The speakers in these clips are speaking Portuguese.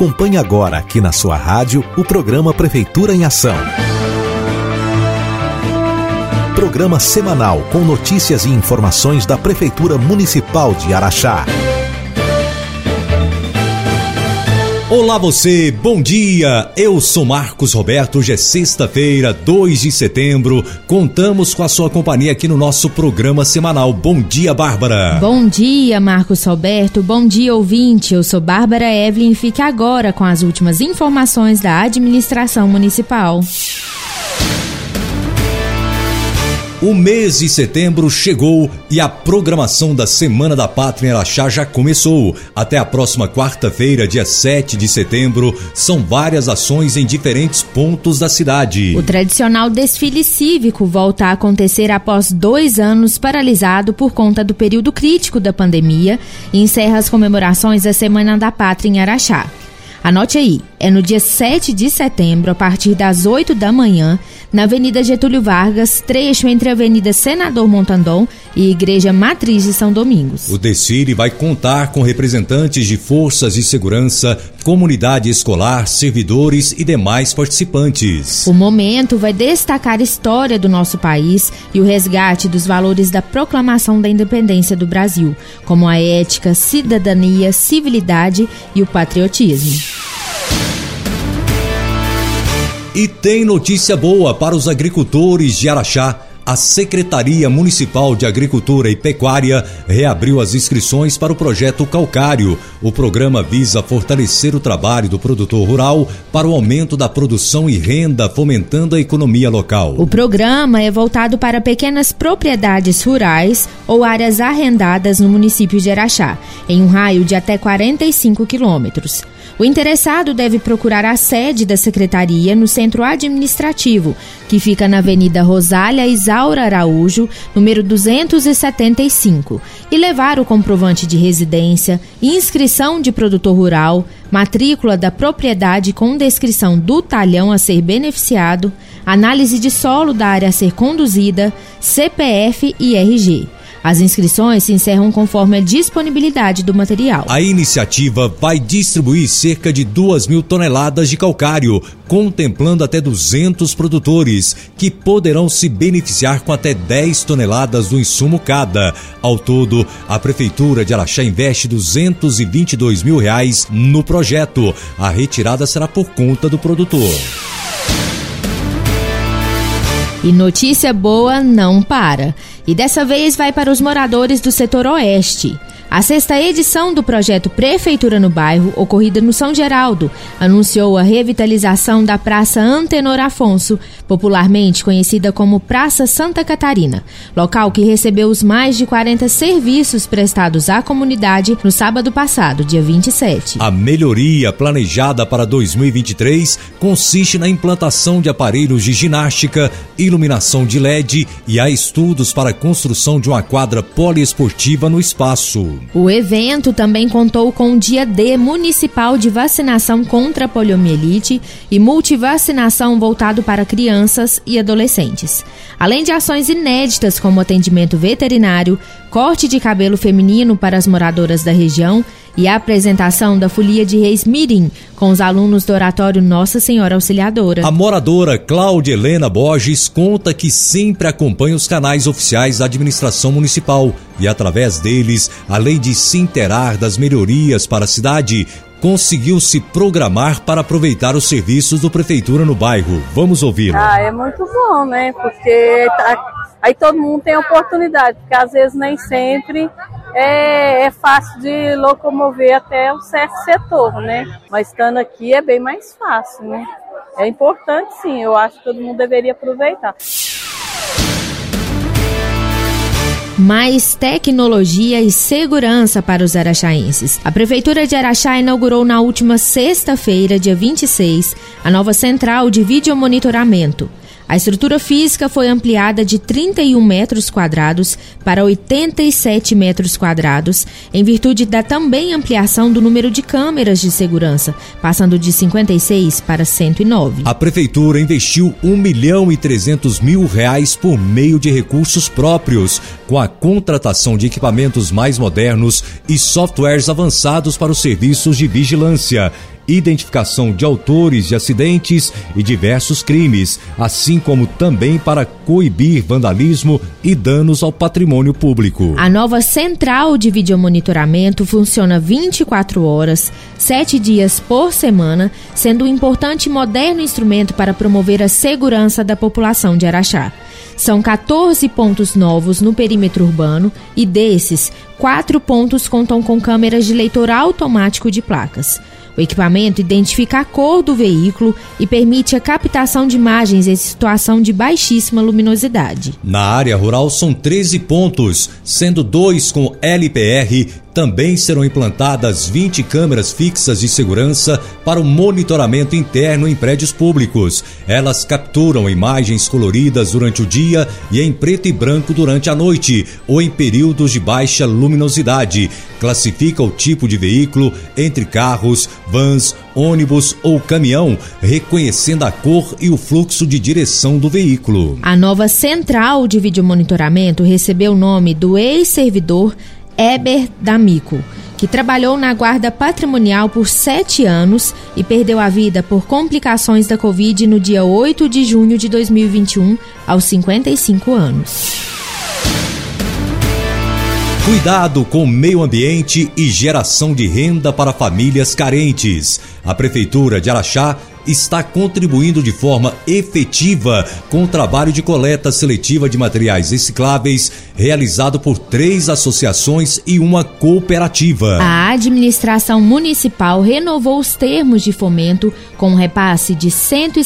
Acompanhe agora aqui na sua rádio o programa Prefeitura em Ação. Programa semanal com notícias e informações da Prefeitura Municipal de Araxá. Olá você, bom dia, eu sou Marcos Roberto, hoje é sexta-feira, 2 de setembro, contamos com a sua companhia aqui no nosso programa semanal. Bom dia, Bárbara. Bom dia, Marcos Roberto, bom dia, ouvinte, eu sou Bárbara Evelyn e fique agora com as últimas informações da administração municipal. O mês de setembro chegou e a programação da Semana da Pátria em Araxá já começou. Até a próxima quarta-feira, dia 7 de setembro, são várias ações em diferentes pontos da cidade. O tradicional desfile cívico volta a acontecer após 2 anos paralisado por conta do período crítico da pandemia e encerra as comemorações da Semana da Pátria em Araxá. Anote aí, é no dia 7 de setembro, a partir das 8 da manhã, na Avenida Getúlio Vargas, trecho entre a Avenida Senador Montandon e Igreja Matriz de São Domingos. O desfile vai contar com representantes de forças de segurança, comunidade escolar, servidores e demais participantes. O momento vai destacar a história do nosso país e o resgate dos valores da proclamação da independência do Brasil, como a ética, cidadania, civilidade e o patriotismo. E tem notícia boa para os agricultores de Araxá. A Secretaria Municipal de Agricultura e Pecuária reabriu as inscrições para o Projeto Calcário. O programa visa fortalecer o trabalho do produtor rural para o aumento da produção e renda, fomentando a economia local. O programa é voltado para pequenas propriedades rurais ou áreas arrendadas no município de Araxá, em um raio de até 45 quilômetros. O interessado deve procurar a sede da Secretaria no Centro Administrativo, que fica na Avenida Rosália Isaura Araújo, número 275, e levar o comprovante de residência, inscrição de produtor rural, matrícula da propriedade com descrição do talhão a ser beneficiado, análise de solo da área a ser conduzida, CPF e RG. As inscrições se encerram conforme a disponibilidade do material. A iniciativa vai distribuir cerca de 2.000 toneladas de calcário, contemplando até 200 produtores, que poderão se beneficiar com até 10 toneladas do insumo cada. Ao todo, a Prefeitura de Araxá investe R$222 mil no projeto. A retirada será por conta do produtor. E notícia boa não para. E dessa vez vai para os moradores do setor oeste. A 6ª edição do projeto Prefeitura no Bairro, ocorrida no São Geraldo, anunciou a revitalização da Praça Antenor Afonso, popularmente conhecida como Praça Santa Catarina, local que recebeu os mais de 40 serviços prestados à comunidade no sábado passado, dia 27. A melhoria planejada para 2023 consiste na implantação de aparelhos de ginástica, iluminação de LED e há estudos para a construção de uma quadra poliesportiva no espaço. O evento também contou com o Dia D Municipal de Vacinação contra a Poliomielite e multivacinação voltado para crianças e adolescentes. Além de ações inéditas como atendimento veterinário, corte de cabelo feminino para as moradoras da região e a apresentação da Folia de Reis Mirim com os alunos do Oratório Nossa Senhora Auxiliadora. A moradora Cláudia Helena Borges conta que sempre acompanha os canais oficiais da administração municipal e, através deles, além de se inteirar das melhorias para a cidade, conseguiu se programar para aproveitar os serviços do Prefeitura no bairro. Vamos ouvi-la. É muito bom, né? Porque aí todo mundo tem oportunidade, porque às vezes nem sempre é fácil de locomover até um certo setor, né? Mas estando aqui é bem mais fácil, né? É importante, sim, eu acho que todo mundo deveria aproveitar. Mais tecnologia e segurança para os araxaenses. A Prefeitura de Araxá inaugurou na última sexta-feira, dia 26, a nova central de videomonitoramento. A estrutura física foi ampliada de 31 metros quadrados para 87 metros quadrados, em virtude da também ampliação do número de câmeras de segurança, passando de 56 para 109. A Prefeitura investiu R$1.300.000 por meio de recursos próprios, com a contratação de equipamentos mais modernos e softwares avançados para os serviços de vigilância. identificação de autores de acidentes e diversos crimes, assim como também para coibir vandalismo e danos ao patrimônio público. A nova central de videomonitoramento funciona 24 horas, 7 dias por semana, sendo um importante e moderno instrumento para promover a segurança da população de Araxá. São 14 pontos novos no perímetro urbano e desses, 4 pontos contam com câmeras de leitor automático de placas. O equipamento identifica a cor do veículo e permite a captação de imagens em situação de baixíssima luminosidade. Na área rural são 13 pontos, sendo 2 com LPR. Também serão implantadas 20 câmeras fixas de segurança para o monitoramento interno em prédios públicos. Elas capturam imagens coloridas durante o dia e em preto e branco durante a noite ou em períodos de baixa luminosidade. Classifica o tipo de veículo entre carros, vans, ônibus ou caminhão, reconhecendo a cor e o fluxo de direção do veículo. A nova central de videomonitoramento recebeu o nome do ex-servidor Eber D'Amico, que trabalhou na guarda patrimonial por 7 anos e perdeu a vida por complicações da Covid no dia 8 de junho de 2021, aos 55 anos. Cuidado com o meio ambiente e geração de renda para famílias carentes. A Prefeitura de Araxá está contribuindo de forma efetiva com o trabalho de coleta seletiva de materiais recicláveis realizado por 3 associações e uma cooperativa. A administração municipal renovou os termos de fomento com um repasse de R$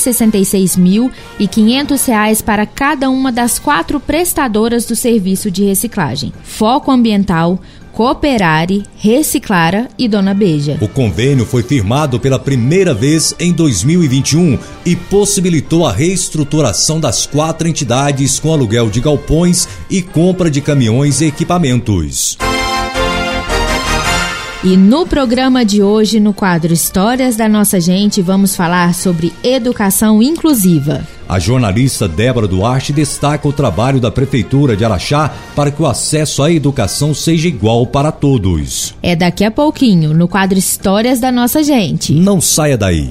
166.500 para cada uma das 4 prestadoras do serviço de reciclagem: Foco Ambiental, Cooperare, Reciclara e Dona Beija. O convênio foi firmado pela primeira vez em 2021 e possibilitou a reestruturação das 4 entidades com aluguel de galpões e compra de caminhões e equipamentos. E no programa de hoje, no quadro Histórias da Nossa Gente, vamos falar sobre educação inclusiva. A jornalista Débora Duarte destaca o trabalho da Prefeitura de Araxá para que o acesso à educação seja igual para todos. É daqui a pouquinho, no quadro Histórias da Nossa Gente. Não saia daí.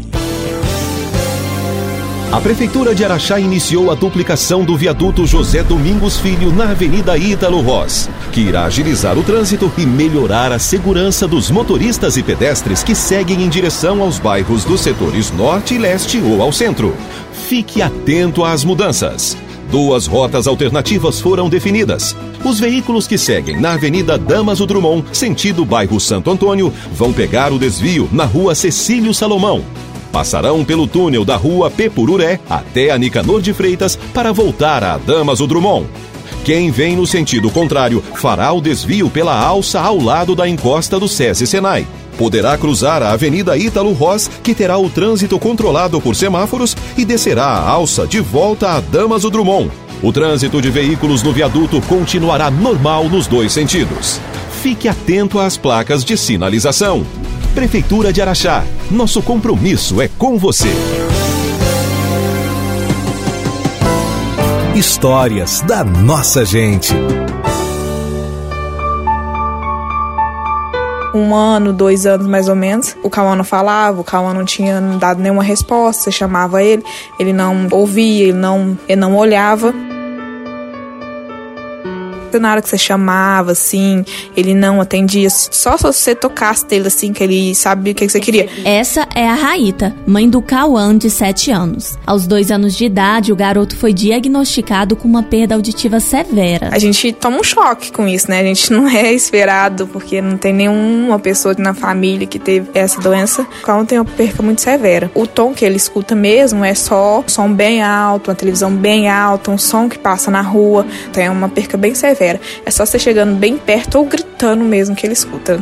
A Prefeitura de Araxá iniciou a duplicação do viaduto José Domingos Filho na Avenida Ítalo Ross, que irá agilizar o trânsito e melhorar a segurança dos motoristas e pedestres que seguem em direção aos bairros dos setores norte e leste ou ao centro. Fique atento às mudanças. 2 rotas alternativas foram definidas. Os veículos que seguem na Avenida Damaso Drummond, sentido bairro Santo Antônio, vão pegar o desvio na Rua Cecílio Salomão. Passarão pelo túnel da Rua Pepururé até a Nicanor de Freitas para voltar a Damaso Drummond. Quem vem no sentido contrário fará o desvio pela alça ao lado da encosta do SESI Senai. Poderá cruzar a Avenida Ítalo Ross, que terá o trânsito controlado por semáforos, e descerá a alça de volta a Damaso Drummond. O trânsito de veículos no viaduto continuará normal nos 2 sentidos. Fique atento às placas de sinalização. Prefeitura de Araxá, nosso compromisso é com você. Histórias da Nossa Gente. 1 ano, 2 anos mais ou menos, o Cauã não falava, o Cauã não tinha dado nenhuma resposta, você chamava ele não ouvia, ele não olhava. Na hora que você chamava, assim, ele não atendia. Só se você tocasse dele, assim, que ele sabia o que você queria. Essa é a Raíta, mãe do Cauã, de 7 anos. Aos 2 anos de idade, o garoto foi diagnosticado com uma perda auditiva severa. A gente toma um choque com isso, né? A gente não é esperado, porque não tem nenhuma pessoa na família que teve essa doença. O Cauã tem uma perca muito severa. O tom que ele escuta mesmo é só um som bem alto, uma televisão bem alta, um som que passa na rua. Então é uma perca bem severa. É só você chegando bem perto ou gritando mesmo que ele escuta.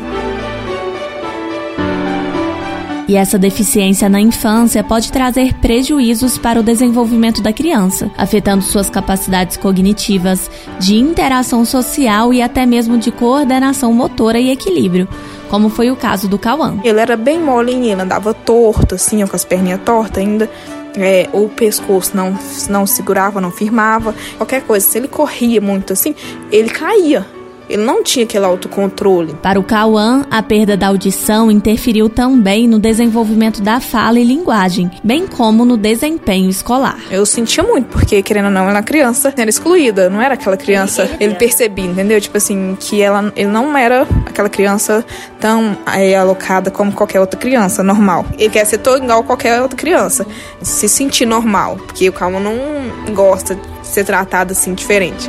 E essa deficiência na infância pode trazer prejuízos para o desenvolvimento da criança, afetando suas capacidades cognitivas, de interação social e até mesmo de coordenação motora e equilíbrio, como foi o caso do Cauã. Ele era bem molinho, ele andava torto, assim, com as perninhas tortas ainda. O pescoço não segurava, não firmava, qualquer coisa. Se ele corria muito assim, ele caía. Ele não tinha aquele autocontrole. Para o Cauã, a perda da audição interferiu também no desenvolvimento da fala e linguagem, bem como no desempenho escolar. Eu sentia muito, porque, querendo ou não, ela era criança, era excluída, não era aquela criança. Ele percebia, entendeu? Tipo assim, que ele não era aquela criança tão alocada como qualquer outra criança, normal. Ele quer ser todo igual a qualquer outra criança, se sentir normal, porque o Cauã não gosta de ser tratado assim, diferente.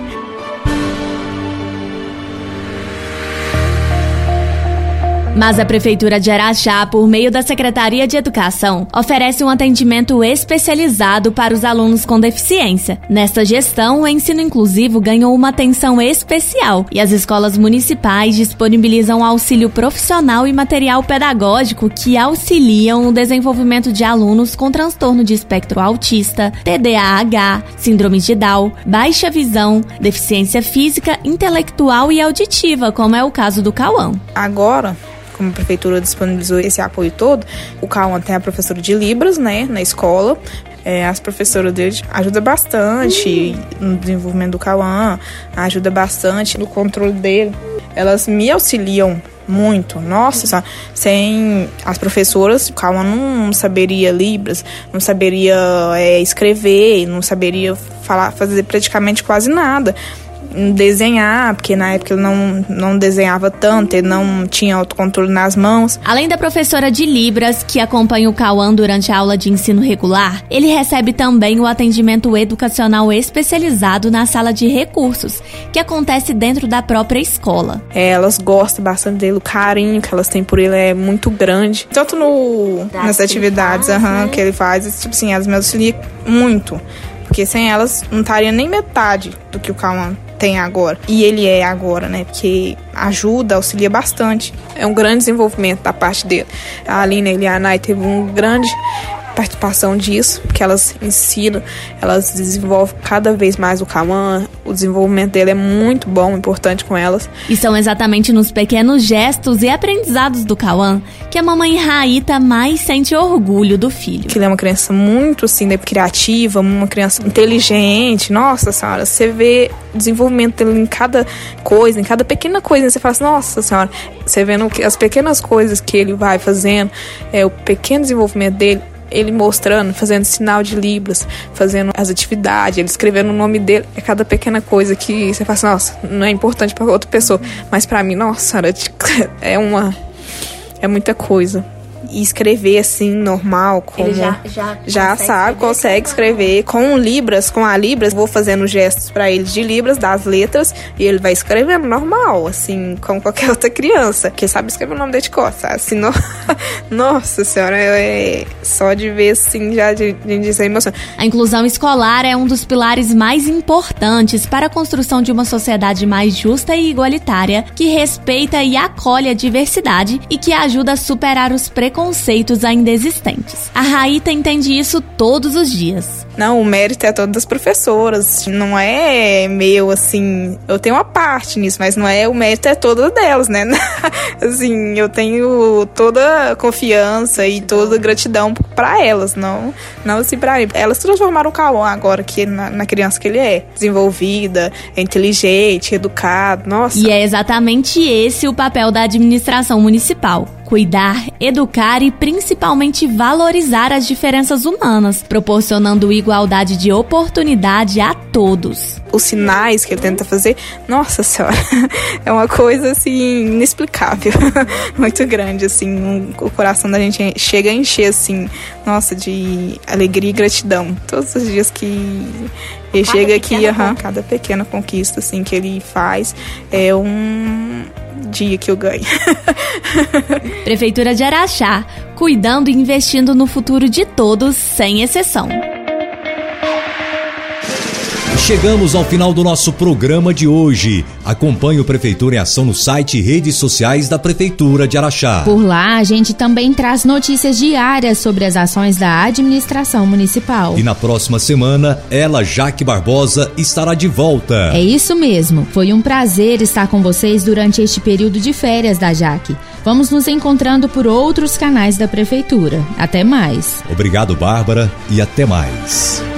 Mas a Prefeitura de Araxá, por meio da Secretaria de Educação, oferece um atendimento especializado para os alunos com deficiência. Nesta gestão, o ensino inclusivo ganhou uma atenção especial e as escolas municipais disponibilizam auxílio profissional e material pedagógico que auxiliam o desenvolvimento de alunos com transtorno de espectro autista, TDAH, síndrome de Down, baixa visão, deficiência física, intelectual e auditiva, como é o caso do Cauã. Agora, como a prefeitura disponibilizou esse apoio todo, o Cauã tem a professora de Libras, né, na escola. As professoras dele ajudam bastante no desenvolvimento do Cauã, ajuda bastante no controle dele. Elas me auxiliam muito. Nossa, sem as professoras, o Cauã não saberia Libras, não saberia escrever, não saberia fazer praticamente quase nada. Desenhar, porque na época ele não desenhava tanto, ele não tinha autocontrole nas mãos. Além da professora de Libras, que acompanha o Cauã durante a aula de ensino regular, ele recebe também o atendimento educacional especializado na sala de recursos, que acontece dentro da própria escola. Elas gostam bastante dele, o carinho que elas têm por ele é muito grande. Tanto nas atividades que ele faz, tipo assim, elas me auxiliam muito. Porque sem elas não estaria nem metade do que o Cauã tem agora. E ele é agora, né? Porque ajuda, auxilia bastante. É um grande desenvolvimento da parte dele. A Aline e a Nai teve uma grande participação disso, porque elas ensinam, elas desenvolvem cada vez mais o Cauã. O desenvolvimento dele é muito bom, importante com elas. E são exatamente nos pequenos gestos e aprendizados do Cauã que a mamãe Raíta mais sente orgulho do filho. Que ele é uma criança muito, assim, criativa, uma criança inteligente. Nossa senhora, você vê o desenvolvimento dele em cada coisa, em cada pequena coisa, você fala assim, nossa senhora, você vendo as pequenas coisas que ele vai fazendo, o pequeno desenvolvimento dele, ele mostrando, fazendo sinal de Libras, fazendo as atividades, ele escrevendo o nome dele, é cada pequena coisa que você fala assim, nossa, não é importante para outra pessoa, mas para mim, nossa, é muita coisa. E escrever assim, normal, como ele já consegue escrever. Com a Libras, vou fazendo gestos para ele de Libras, das letras, e ele vai escrevendo normal, assim, como qualquer outra criança, que sabe escrever o nome dele de costas, assim, nossa senhora, só de ver assim, já de dizer emoção. A inclusão escolar é um dos pilares mais importantes para a construção de uma sociedade mais justa e igualitária, que respeita e acolhe a diversidade e que ajuda a superar os preconceitos ainda existentes. A Raíta entende isso todos os dias. Não, o mérito é todo das professoras, não é meu, assim, eu tenho uma parte nisso, mas não é, o mérito é todo delas, né? Assim, eu tenho toda a confiança e toda a gratidão pra elas, não assim pra mim. Elas transformaram o Cauã agora que na criança que ele é, desenvolvida, inteligente, educado, nossa. E é exatamente esse o papel da administração municipal. Cuidar, educar e principalmente valorizar as diferenças humanas, proporcionando igualdade de oportunidade a todos. Os sinais que ele tenta fazer, nossa senhora, é uma coisa assim inexplicável, muito grande, assim, o coração da gente chega a encher, assim, nossa, de alegria e gratidão, todos os dias que ele chega aqui, cada pequena conquista, assim, que ele faz, é um dia que eu ganho. Prefeitura de Araxá, cuidando e investindo no futuro de todos, sem exceção. Chegamos ao final do nosso programa de hoje. Acompanhe o Prefeitura em Ação no site e redes sociais da Prefeitura de Araxá. Por lá, a gente também traz notícias diárias sobre as ações da administração municipal. E na próxima semana, ela, Jaque Barbosa, estará de volta. É isso mesmo. Foi um prazer estar com vocês durante este período de férias da Jaque. Vamos nos encontrando por outros canais da Prefeitura. Até mais. Obrigado, Bárbara, e até mais.